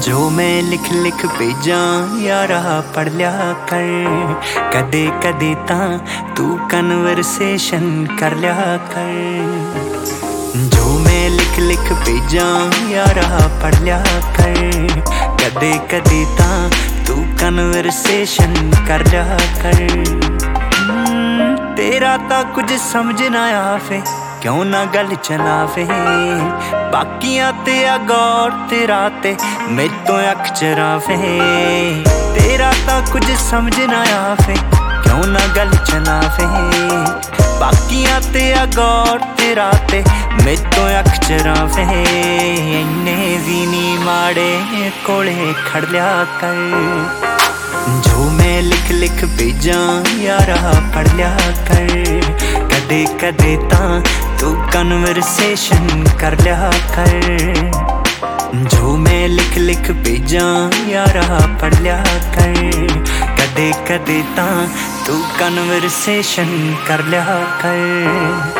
जो मैं लिख लिख भेजा यारा पढ़ लिया कर, कदे कदे तां तू कन्वर्सेशन कर लिया कर। जो मैं लिख लिख भेजा यारा पढ़ लिया कर, कदे कदे तां तू कन्वर्सेशन कर लिया कर। तेरा तां कुछ समझ ना आवे, क्यों ना गल चलावे, बाकियां ते गौर तेरा ते मेरे तो अख चरावे। तेरा तां कुछ समझ ना आवे, क्यों ना गल चलावे, बाकियां ते गौर तेरा ते मेरे तो अख चरावे। इन्ने भी नी माड़े कोले खड़ लिया कर, जो मैं लिख लिख भेजा यारा पढ़ लिया कर, कदे कदे तां तू कन्वर्सेशन कर लिया कर। जो मैं लिख लिख भेजा यारा पढ़ लिया कर, कदे कदे तां तू कन्वर्सेशन कर लिया कर।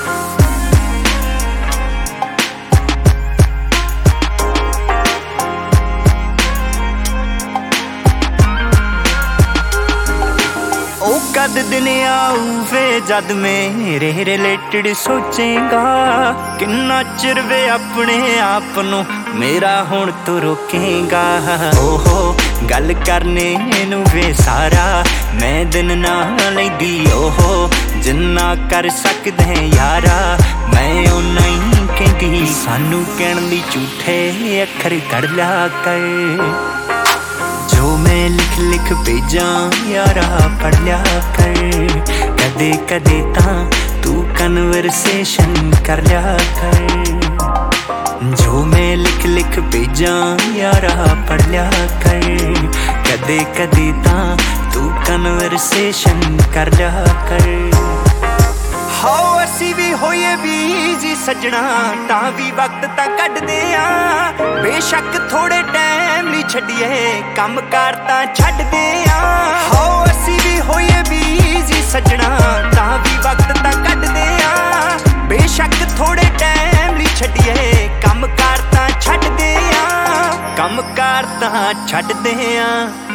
कद दिन आऊ वे जद मेरे रिलेटेड सोचेगा, किन्ना चिर वे अपने आप नू मेरा हुण तो रोकेगा। ओहो गल करने नू वे सारा मैं दिन ना लैंदी, ओहो जिन्ना कर सकदे यारा मैं उन्ना ही कहंदी। सानू कहण दी झूठे अखर कढ़ लिया कर, जो मैं लिख लिख भेजा यारा पढ़ लिया कर, कदे कदे तां तू कन्वर्सेशन कर लिया कर। जो मैं लिख लिख भेजा यारा पढ़ लिया कर, कदे कदे तां तू कन्वर्सेशन कर लिया कर। हाओ असी भी होइए बीजी सजना, तां भी वक्त तां कढदे आ, बेशक थोड़े टाइम लई छड्डिए कम कार तां छड्डदे आ। हाओ असी भी होइए बीजी सजना, तां भी वक्त तां कढदे आ, बेशक थोड़े टाइम लई छड्डिए कम कार तां छड्डदे आ, कम कार तां छड्डदे आ।